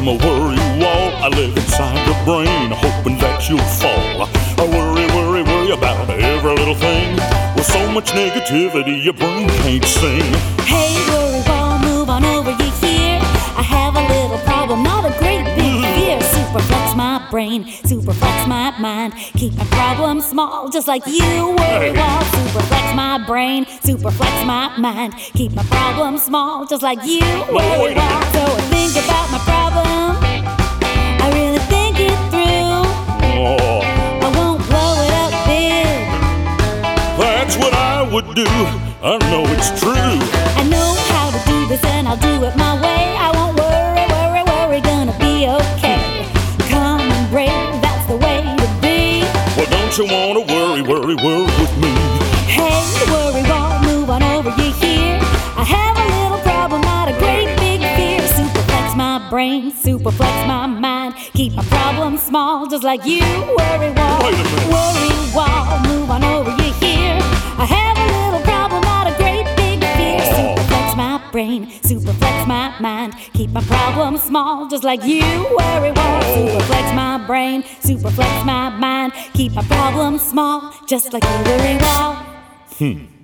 a worry wall I live inside your brain, hoping that you'll fall. I worry about every little thing. With so much negativity, your brain can't sing. Hey, worry wall, move on over, you hear? I have a little problem, not a great big fear. Superflex my brain, superflex my mind. Keep my problems small, just like you, worry wall. Superflex my brain, superflex my mind. Keep my problems small, just like you, worry wall. So I think about my problem, I really think it through. I won't blow it up big. That's what I would do, I know it's true. I know how to do this and I'll do it my way. I won't worry, gonna be okay. Calm and brave, that's the way to be. Well, don't you wanna worry with me? Hey, worry wall, move on over, you hear? I have a little problem, not a great big fear. Superflex my brain, superflex my mind. Keep my problems small, just like you, worry wall. Wait a minute. Worry wall, move on over, you hear? I have a little problem, not a great big fear. Superflex my brain, superflex my mind. Keep my problems small, just like you, worry wall. Superflex my brain, superflex my mind. Keep my problems small, just like you, worry wall.